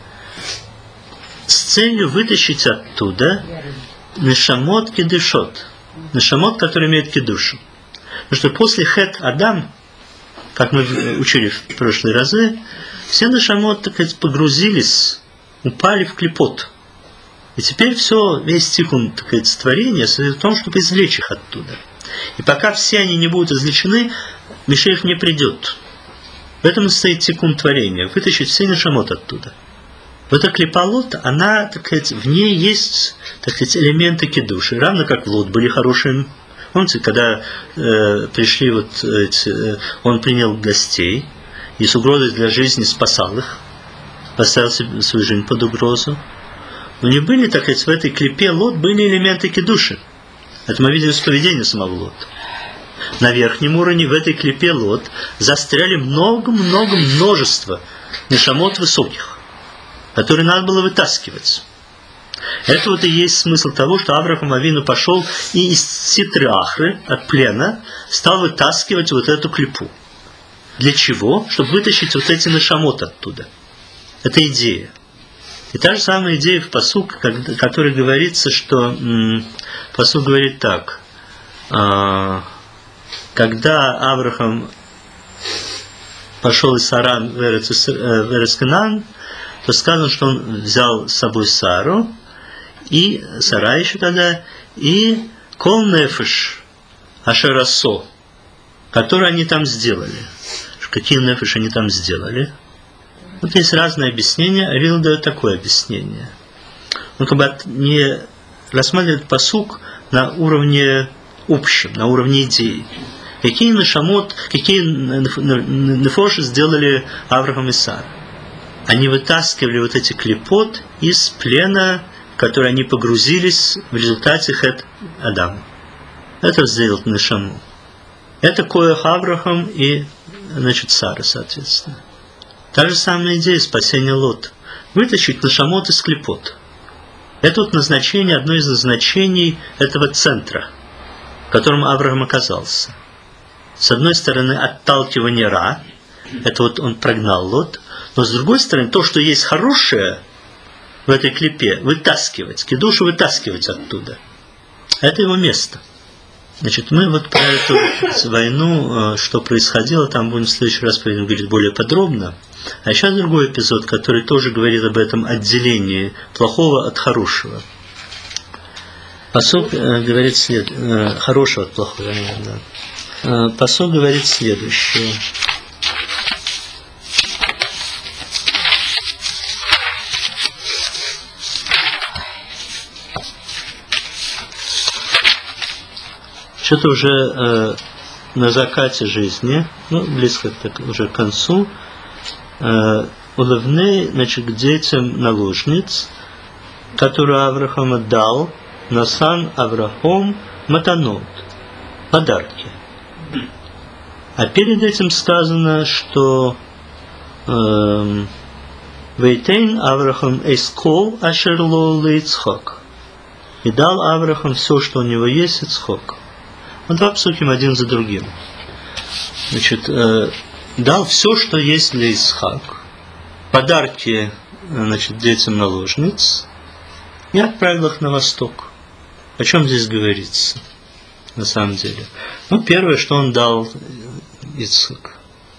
S1: с целью вытащить оттуда нешамот кедушот, нешамот, который имеет кедушу. Потому что после хет Адам, как мы учили в прошлые разы, все нешамот, так сказать, погрузились, упали в клипот. И теперь все, весь тикун, так сказать, творения состоит в том, чтобы извлечь их оттуда. И пока все они не будут извлечены, Машиах не придет. В этом состоит тикун творения, вытащить все нешамот оттуда. Вот эта клипа Лот, она, так сказать, в ней есть, так сказать, элементы кедуши. Равно как в Лот были хорошие. Помните, когда пришли вот эти, он принял гостей и с угрозой для жизни спасал их, поставил свою жизнь под угрозу. У них были, так сказать, в этой клипе Лот были элементы кедуши. Это мы видим из поведения самого Лота. На верхнем уровне в этой клипе Лот застряли множество нешамот высоких, которые надо было вытаскивать. Это вот и есть смысл того, что Авраам Авину пошел и из Ситры Ахры, от плена, стал вытаскивать вот эту клипу. Для чего? Чтобы вытащить вот эти нешамот оттуда. Это идея. И та же самая идея в пасук, который говорится, что пасук говорит так. Когда Авраам пошел из Саран в Эрец Канаан, то сказано, что он взял с собой Сару и Сара еще тогда, и Кол Нефеш Ашерасо, которые они там сделали. Какие нефеш они там сделали? Вот есть разные объяснения. Рил дает такое объяснение. Он как бы не рассматривает пасук на уровне общем, на уровне идеи. Какие нешамот, какие нефоши сделали Авраам и Сара? Они вытаскивали вот эти клипот из плена, в который они погрузились в результате Хет Адама. Это сделал нешаму. Это коэх Авраам и, значит, Сара, соответственно. Та же самая идея спасения Лота. Вытащить нешамот из клипот. Это вот назначение, одно из назначений этого центра, в котором Авраам оказался. С одной стороны, отталкивание Ра, это вот он прогнал Лот, но с другой стороны, то, что есть хорошее в этой клипе, вытаскивать, кидушу вытаскивать оттуда. Это его место. Значит, мы вот про эту войну, что происходило, там будем в следующий раз говорить более подробно. А сейчас другой эпизод, который тоже говорит об этом отделении плохого от хорошего. Пасук говорит хорошего от плохого, наверное. Пасук говорит следующее. Что-то уже на закате жизни, близко уже к концу, улыбны, значит, к детям наложниц, которые Авраам отдал на сан Авраам матанот, подарки. А перед этим сказано, что Вейтейн Авраам эскол ашерло лейцхок. И дал Авраам все, что у него есть, Ицхок. Вот два псуким один за другим. Значит, дал все, что есть для Исхак. Подарки, значит, детям наложниц. И отправил их на восток. О чем здесь говорится? На самом деле. Первое, что он дал Ицхак.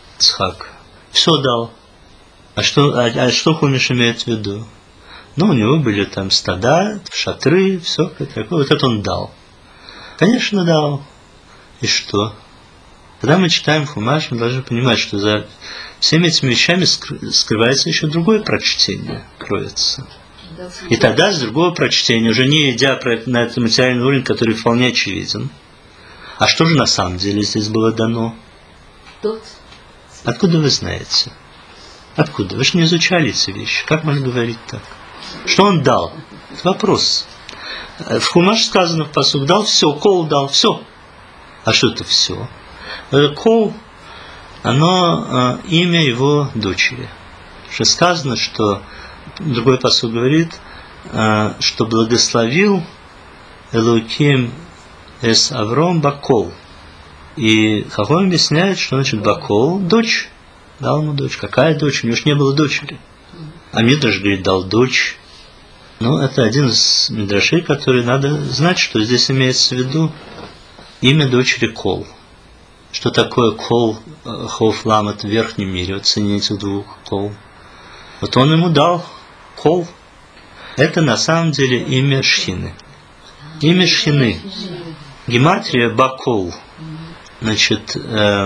S1: Все дал. А что Хумиш имеет в виду? У него были там стада, шатры, все такое. Вот это он дал. Конечно, дал. И что? Когда мы читаем Хумаш, мы должны понимать, что за всеми этими вещами скрывается еще другое прочтение, кроется. И тогда с другого прочтения, уже не идя на этот материальный уровень, который вполне очевиден. А что же на самом деле здесь было дано? Откуда вы знаете? Откуда? Вы же не изучали эти вещи. Как можно говорить так? Что он дал? Это вопрос. В Хумаш сказано в пасук, дал все, кол дал все. А что это все? Кол, оно имя его дочери. Что сказано, что другой пасук говорит, что благословил Элоким эс Авром Бакол. И Хахом объясняет, что значит Бакол, дочь. Дал ему дочь. Какая дочь? У него же не было дочери. А Мидраш говорит, дал дочь. Это один из мидрашей, который надо знать, что здесь имеется в виду имя дочери Кол. Что такое Кол, Хоф Ламат в верхнем мире, вот цене этих двух Кол. Вот он ему дал Кол. Это на самом деле имя Шхины. Имя Шхины. Гематрия Бакол. Значит,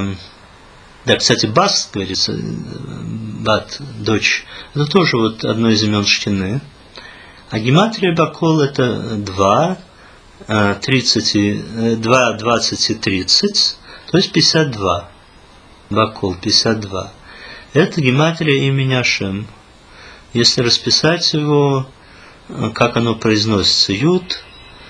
S1: да, кстати, Бас, говорится, Бат, дочь, это тоже вот одно из имен Шхины. А гематрия Бакол это 2, 20 и 30, то есть 52. Бакол, 52. Это гематрия имени Ашем. Если расписать его, как оно произносится, Юд,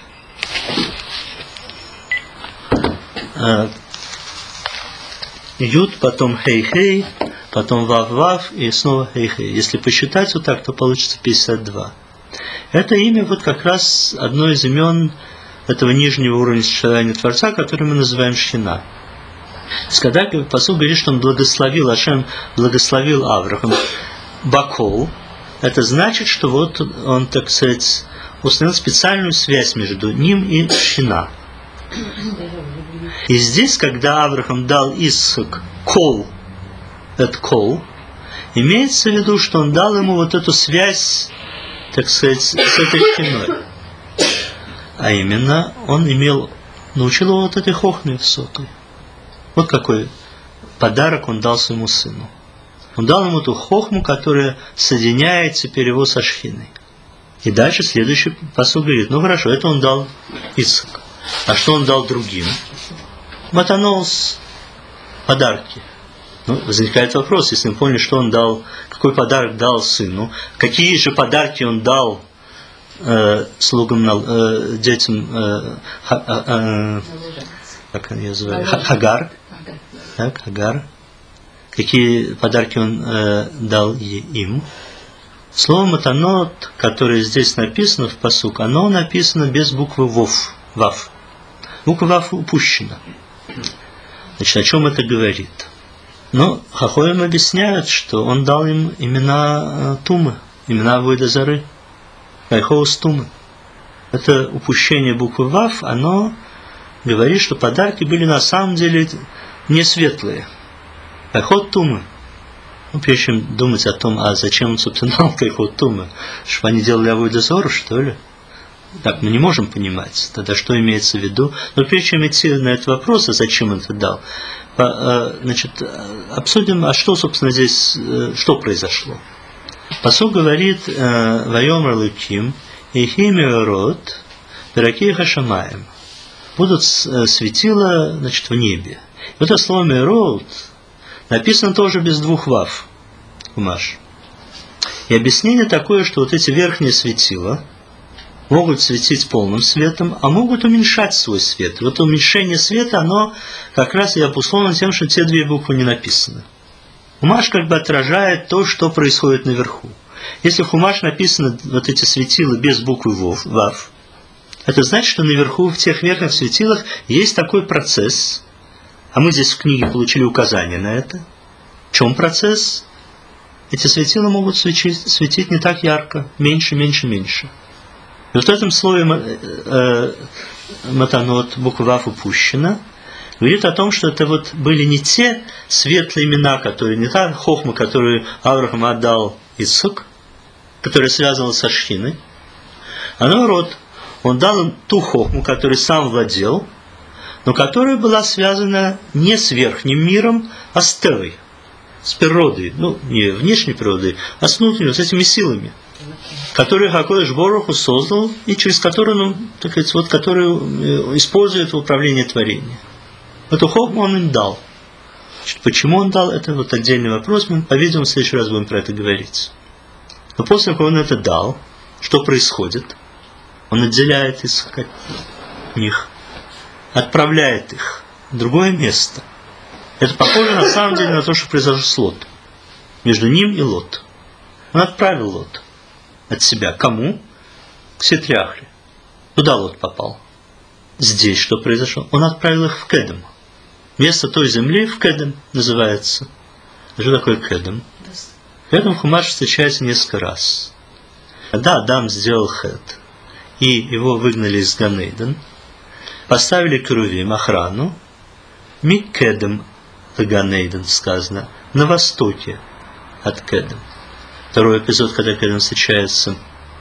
S1: Юд, потом Хей-Хей, потом Вав-Вав и снова Хей-Хей. Если посчитать вот так, то получится 52. Это имя вот как раз одно из имен этого нижнего уровня существования Творца, который мы называем Шхина. Когда пасук говорит, что он благословил, Ашем благословил Авраам Бакол, это значит, что вот он, так сказать, установил специальную связь между ним и Шхина. И здесь, когда Авраам дал Исхак Кол, это Кол, имеется в виду, что он дал ему вот эту связь, так сказать, с этой Шхиной. А именно, он научил его вот этой хохме высокой. Вот какой подарок он дал своему сыну. Он дал ему ту хохму, которая соединяет теперь его со Шхиной. И дальше следующий пасук говорит, ну хорошо, это он дал Ицхак. А что он дал другим? Матанос, подарки. Ну, возникает вопрос, если мы поняли, что он дал, какой подарок дал сыну, какие же подарки он дал слугам, детям, как они называют, Хагар. Так, Хагар. Какие подарки он дал им. Слово матанот, которое здесь написано в пасук, оно написано без буквы вав. Буква вав упущена. Значит, о чем это говорит? Ну, хахоим объясняют, что он дал им имена Тумы, имена Авойда Зары, Кайхоус Тумы. Это упущение буквы вав, оно говорит, что подарки были на самом деле не светлые. Кайхот Тумы. Ну, прежде чем думать о том, а зачем он, собственно, дал Кайхот Тумы, чтобы они делали Авойда Зару, что ли? Так, мы не можем понимать, тогда что имеется в виду. Но прежде чем идти на этот вопрос, а зачем он это дал, значит, обсудим, а что, собственно, здесь, что произошло. Пасук говорит, «Вайомар луким, ихими рот, пиракей хашамаем». Будут светила, значит, в небе. И вот это слово «мерот» написано тоже без двух вав, Хумаш. И объяснение такое, что вот эти верхние светила могут светить полным светом, а могут уменьшать свой свет. И вот уменьшение света, оно как раз и обусловлено тем, что те две буквы не написаны. Хумаш как бы отражает то, что происходит наверху. Если в Хумаш написано вот эти светила без буквы вав, это значит, что наверху в тех верхних светилах есть такой процесс, а мы здесь в книге получили указание на это. В чем процесс? Эти светила могут светить не так ярко, меньше. И вот в этом слове матанот, буква вав упущена, говорит о том, что это вот были не те светлые имена, которые, не та хохма, которую Авраам отдал Ицхак, которая связана со Шхиной, а наоборот, он дал им ту хохму, которой сам владел, но которая была связана не с верхним миром, а с Телой, с природой, ну, не внешней природой, а с внутренней, с этими силами, которые Хакодеш Боруху создал, и через которые, ну, так сказать, вот, которые используют в управлении творением. Эту хохму он им дал. Значит, почему он дал, это вот отдельный вопрос, мы, по-видимому, в следующий раз будем про это говорить. Но после того, как он это дал, что происходит? Он отделяет их от них, отправляет их в другое место. Это похоже на самом деле на то, что произошло с Лотом. Между ним и Лот. Он отправил Лот от себя. Кому? К Сетряхле. Туда Лот попал. Здесь что произошло? Он отправил их в Кедем. Место той земли в Кедем называется. Что такое Кедем? Кедем в Хумаше встречается несколько раз. Когда Адам сделал хет, и его выгнали из Ганейден, поставили керувим, охрану, Миккедем Ганейден сказано, на востоке от Кедем. Второй эпизод, когда Кедем встречается,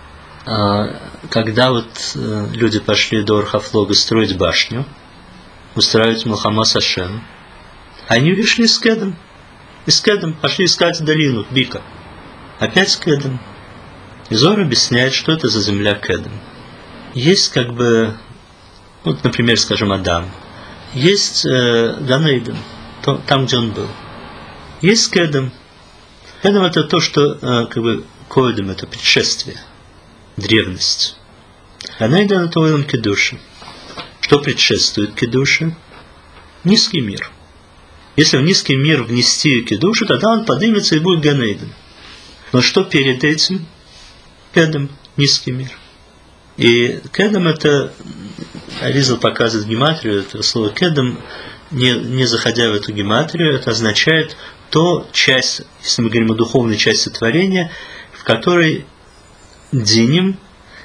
S1: когда вот люди пошли до Орхафлога строить башню, устраивать Милхама с Ашем, они вышли из Кедем. Из Кедем пошли искать долину Бика. Опять Кедем. И Зор объясняет, что это за земля Кедем. Есть как бы, вот, например, скажем, Адам. Есть Ганейден, там, где он был. Есть Кедем. Кедем это то, что как бы Коэдем, это предшествие, древность. Ганейден это Ойлам Кедуши. Что предшествует Кедуше? Низкий мир. Если в низкий мир внести Кедушу, тогда он поднимется и будет Ганейден. Но что перед этим? Кедем, низкий мир. И Кедем это, Аризал показывает гематрию этого слова Кедем, не заходя в эту гематрию, это означает то часть, если мы говорим о духовной части творения, в которой дин,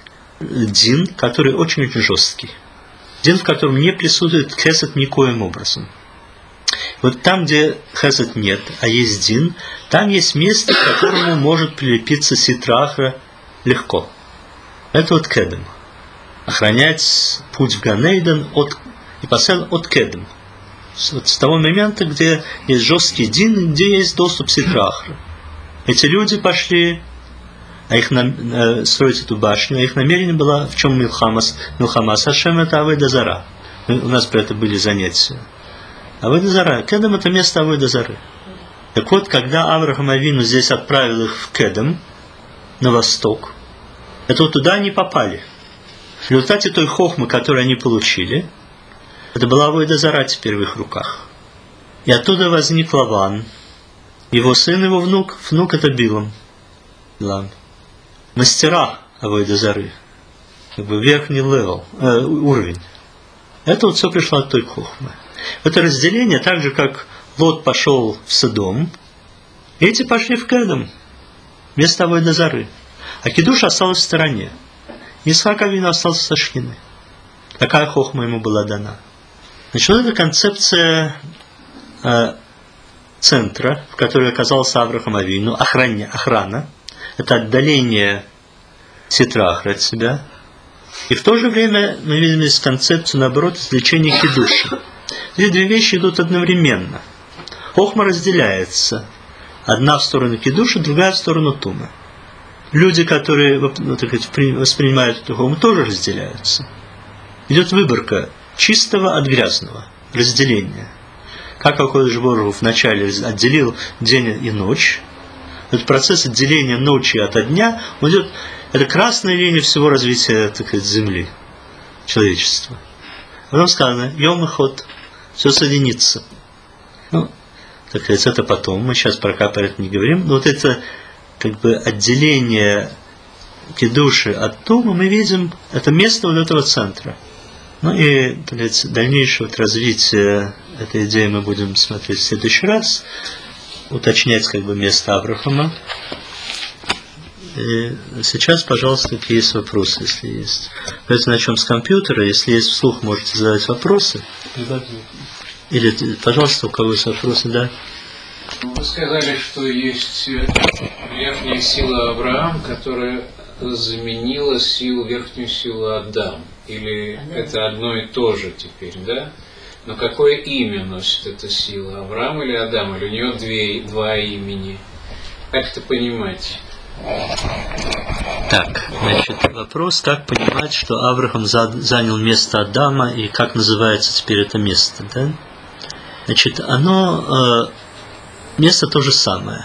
S1: который очень-очень жесткий. Дин, в котором не присутствует хесед никоим образом. Вот там, где хесед нет, а есть дин, там есть место, к которому может прилепиться ситрахра легко. Это вот Кедем. охранять путь в Ганейден и поставил от Кедм. Вот с того момента, где есть жесткий дин, где есть доступ Ситра-Ахра. Эти люди пошли строить эту башню, а их намерение было, в чем Милхама с Хашем, это Авойда Зара. У нас про это были занятия. Авойда Зара. Кедм — это место Авойда Зары. Так вот, когда Авраам Авину здесь отправил их в Кедм, на восток, это вот туда они попали. В результате той хохмы, которую они получили, это была Авойда Зара теперь в их руках. И оттуда возник Лаван, его сын, его внук это Билам. Мастера Авойда Зары, как бы верхний уровень. Это вот все пришло от той хохмы. Это разделение, так же как Лот пошел в Содом, эти пошли в Кедм, вместо Авойда Зары. А Кидуш остался в стороне. Исхак Авину остался со Шхиной. Такая хохма ему была дана. Значит, вот эта концепция центра, в которой оказался Авраам Авину, охрана, это отдаление Ситра-Ахра от себя. И в то же время мы видим здесь концепцию, наоборот, извлечения Кидуша. Эти две вещи идут одновременно. Хохма разделяется. Одна в сторону Кидуша, другая в сторону Тума. Люди, которые воспринимают эту хохму, тоже разделяются. Идет выборка чистого от грязного, разделение. Как Акодыш Борух вначале отделил день и ночь, этот процесс отделения ночи от дня, он идет, это красная линия всего развития, так сказать, Земли, человечества. Потом сказано, Йом и Ход, все соединится. Так сказать, это потом, мы сейчас про это не говорим, но вот это как бы отделение Кидуши от Тума, мы видим, это место вот этого центра. Ну и, так сказать, дальнейшее развитие этой идеи мы будем смотреть в следующий раз, уточнять как бы место Авраама. И сейчас, пожалуйста, какие есть вопросы, если есть. Давайте начнем с компьютера. Если есть вслух, можете задать вопросы. Или, пожалуйста, у кого есть вопросы, да?
S3: Вы сказали, что есть верхняя сила Авраам, которая заменила верхнюю силу Адам. Или это одно и то же теперь, да? Но какое имя носит эта сила? Авраам или Адам? Или у нее два имени? Как это понимать?
S1: Так, значит, вопрос, как понимать, что Авраам занял место Адама, и как называется теперь это место, да? Значит, место то же самое.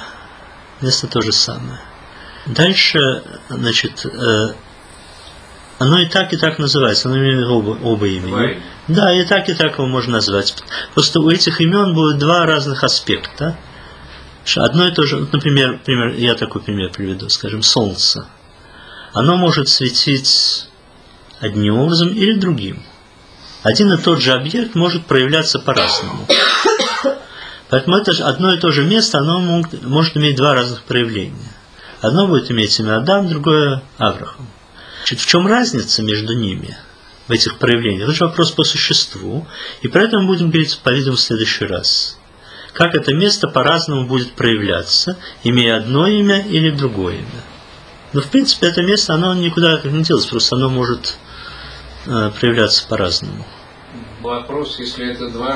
S1: Дальше, значит, оно и так называется, оно имеет оба имени. Да, и так его можно назвать. Просто у этих имен будут два разных аспекта. Одно и то же, например, я такой пример приведу, скажем, солнце. Оно может светить одним образом или другим. Один и тот же объект может проявляться по-разному. Поэтому это одно и то же место, оно может иметь два разных проявления. Одно будет иметь имя Адам, другое Авраам. Значит, в чем разница между ними, в этих проявлениях? Это же вопрос по существу, и про это мы будем говорить, по-видимому, в следующий раз. Как это место по-разному будет проявляться, имея одно имя или другое имя. Но, в принципе, это место, оно никуда не делается, просто оно может проявляться по-разному.
S3: Вопрос, если это два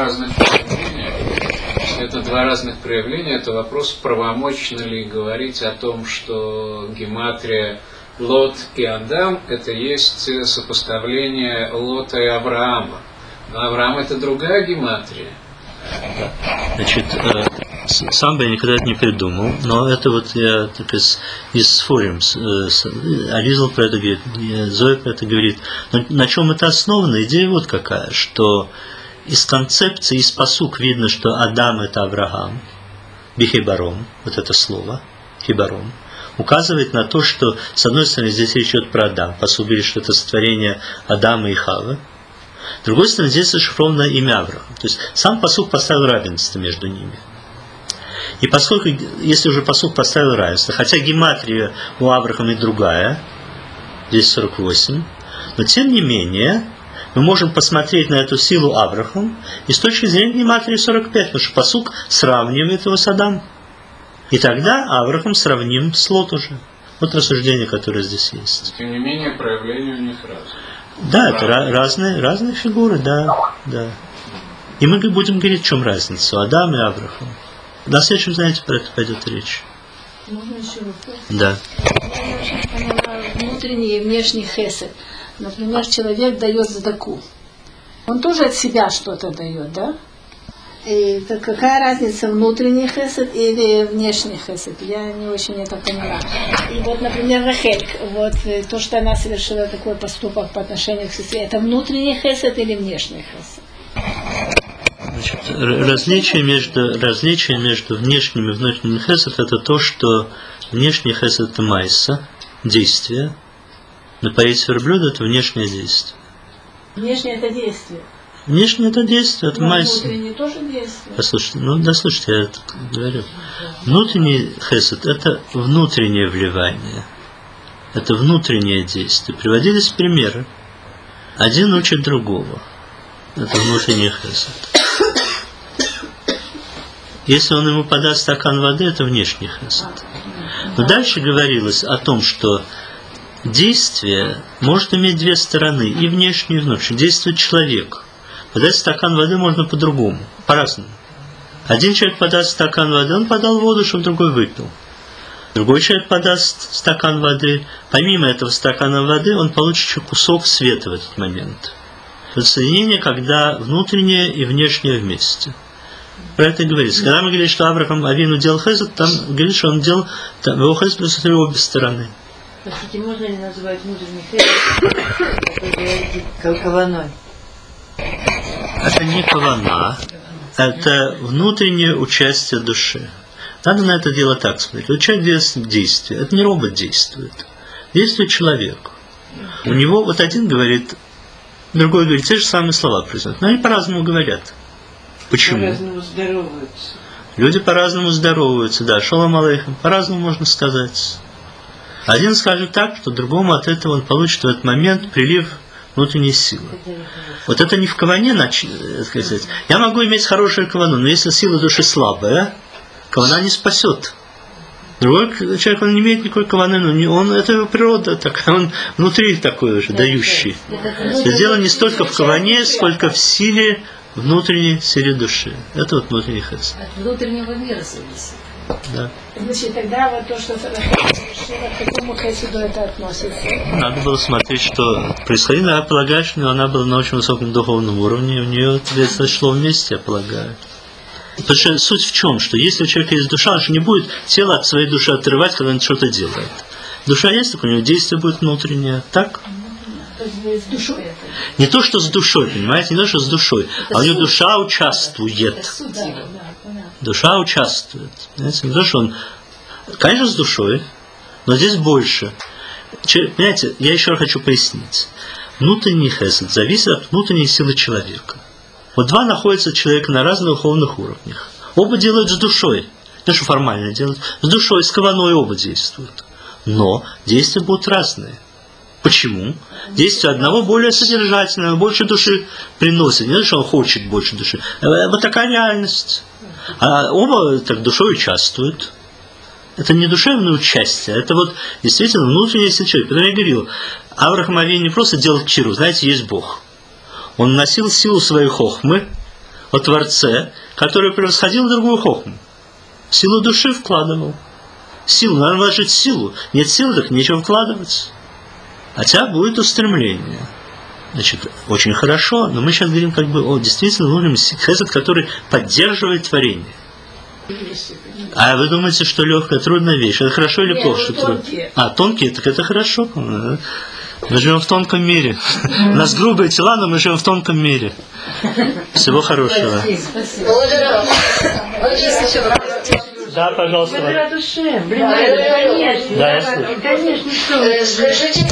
S3: разных проявления, это вопрос, правомочно ли говорить о том, что гематрия Лот и Адам – это есть сопоставление Лота и Авраама. Но Авраам – это другая гематрия.
S1: Значит, сам бы я никогда это не придумал, но это вот я так из форум, Аризал про это говорит, Зоя про это говорит. Но на чем это основано? Идея вот какая, что из концепции, из пасук видно, что Адам – это Авраам, бихибаром, вот это слово, хибаром, указывает на то, что, с одной стороны, здесь речь идет про Адам, пасук говорит, что это сотворение Адама и Хавы. С другой стороны, здесь зашифровано имя Авраам. То есть сам пасук поставил равенство между ними. И поскольку, если уже пасук поставил равенство, хотя гематрия у Авраама и другая, здесь 48, но тем не менее, мы можем посмотреть на эту силу Авраам и с точки зрения гематрии 45, потому что пасук сравнивает его с Адамом. И тогда Авраам сравним с Лот уже. Вот рассуждение, которое здесь есть.
S3: Тем не менее, проявление у них разное.
S1: Да, это разные фигуры, да. И мы будем говорить, в чем разница у Адама и Авраама. На следующем занятии про это пойдет речь.
S4: Можно еще вопрос?
S1: Да.
S4: Я очень поняла внутренний и внешний хесед. Например, человек дает задаку. Он тоже от себя что-то дает, да? И какая разница, внутренний хесед или внешний хесед? Я не очень это поняла. И вот, например, Рахель, вот то, что она совершила такой поступок по отношению к сестре, это внутренний хесед или внешний хесед?
S1: Значит, различие между внешним и внутренним хесед это то, что внешний хесед это майса, действие. Напоить верблюда это внешнее действие.
S4: Внешнее это действие.
S1: Внешнее это действие, это майса.
S4: Внутреннее тоже действие.
S1: Послушайте, дослушайте, я это говорю. Внутренний хесед это внутреннее вливание. Это внутреннее действие. Приводились примеры. Один учит другого. Это внутренний хесед. Если он ему подаст стакан воды, это внешний хесед. Но дальше говорилось о том, что действие может иметь две стороны, и внешнюю, и внутреннюю. Действует человек. Подать стакан воды можно по-другому, по-разному. Один человек подаст стакан воды, он подал воду, чтобы другой выпил. Другой человек подаст стакан воды, помимо этого стакана воды, он получит еще кусок света в этот момент. Это соединение, когда внутреннее и внешнее вместе. Про это говорится. Когда мы говорим, что Авраам Авину делал хесед, там говорится, что он делал его хесед присутствовали обе стороны.
S2: Простите, можно ли называть внутренний хесед каваной?
S1: Это не кавана, это внутреннее участие души. Надо на это дело так смотреть. Вот человек делает действие, это не робот действует. Действует человек. У него вот один говорит, другой говорит, те же самые слова произносят. Но они по-разному говорят. Почему?
S5: По-разному здороваются.
S1: Люди по-разному здороваются, да, шалом алейхам, по-разному можно сказать. Один скажет так, что другому от этого он получит в этот момент прилив внутренней силы. Вот это не в каване, сказать. Я могу иметь хорошую кавану, но если сила души слабая, кавана не спасет. Другой человек, он не имеет никакой каваны, но он, это его природа такая, он внутри такой уже, дающий. Дело не столько в каване, сколько в силе, внутренней силе души. Это вот внутренний хесед.
S2: От внутреннего мира зависит.
S1: Да.
S4: Значит, тогда вот то, что к какому хеседу это относится?
S1: Надо было смотреть, что происходило. Я полагаю, что она была на очень высоком духовном уровне, у нее ответственно шло вместе, я полагаю. Потому что суть в чем? Что если у человека есть душа, он же не будет тело от своей души отрывать, когда он что-то делает. Душа есть, так у него действие будет внутреннее. Так?
S4: С душой это.
S1: Не то, что с душой, понимаете? Не то, что с душой. А у него душа участвует. Душа участвует. Понимаете? Не то, что он... Конечно, с душой, но здесь больше. Понимаете, я еще раз хочу пояснить. Внутренний хесед зависит от внутренней силы человека. Вот два находятся человека на разных духовных уровнях. Оба делают с душой. Не что формально делают. С душой, с каваной оба действуют. Но действия будут разные. Почему? Действие одного более содержательного, больше души приносит. Не то, что он хочет больше души. Вот такая реальность. А оба так душой участвуют. Это не душевное участие, это вот действительно внутренняя сила человека. Когда я говорил, Авраам Авину не просто делал киру, знаете, есть Бог. Он носил силу своей хохмы о Творце, который превосходил другую хохму. Силу души вкладывал. Силу, надо вложить силу. Нет силы, так нечего вкладывать. Хотя будет устремление. Значит, очень хорошо, но мы сейчас говорим как бы о действительно внутреннем хесед, который поддерживает творение. А вы думаете, что легкая, трудная вещь? Это хорошо или плохо? Что
S4: тонкие.
S1: Тонкие, так это хорошо. Мы живем в тонком мире. У нас грубые тела, но мы живем в тонком мире. Всего хорошего.
S2: Спасибо.
S1: Да, пожалуйста.
S5: Душе, блин, конечно.
S1: Да, я слышу.
S5: Конечно, что